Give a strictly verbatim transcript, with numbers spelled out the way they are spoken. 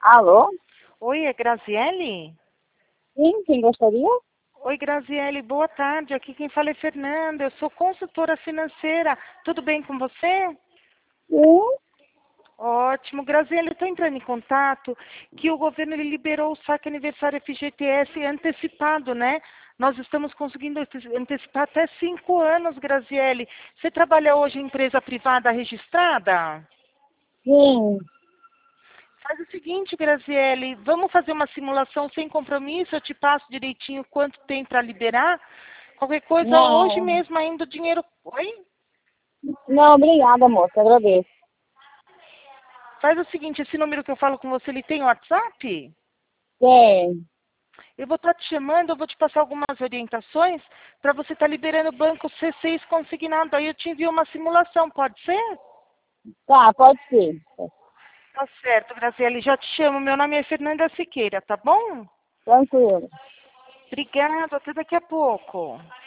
Alô? Oi, é Graziele? Sim, quem gostaria? Oi, Graziele, boa tarde. Aqui quem fala é Fernanda. Eu sou consultora financeira. Tudo bem com você? Sim. Ótimo. Graziele, eu estou entrando em contato que o governo ele liberou o saque aniversário F G T S antecipado, né? Nós estamos conseguindo ante- antecipar até cinco anos, Graziele. Você trabalha hoje em empresa privada registrada? Sim. Faz o seguinte, Graziele, vamos fazer uma simulação sem compromisso, eu te passo direitinho quanto tem para liberar. Qualquer coisa, hoje Não. mesmo ainda o dinheiro... Oi? Não, obrigada, moça. Agradeço. Faz o seguinte, esse número que eu falo com você, ele tem WhatsApp? Tem. Eu vou estar te chamando, eu vou te passar algumas orientações para você estar liberando o banco C seis consignado. Aí eu te envio uma simulação, pode ser? Tá, pode ser. Tá certo, Graziele, já te chamo. Meu nome é Fernanda Siqueira, tá bom? Tranquilo. Obrigada, até daqui a pouco.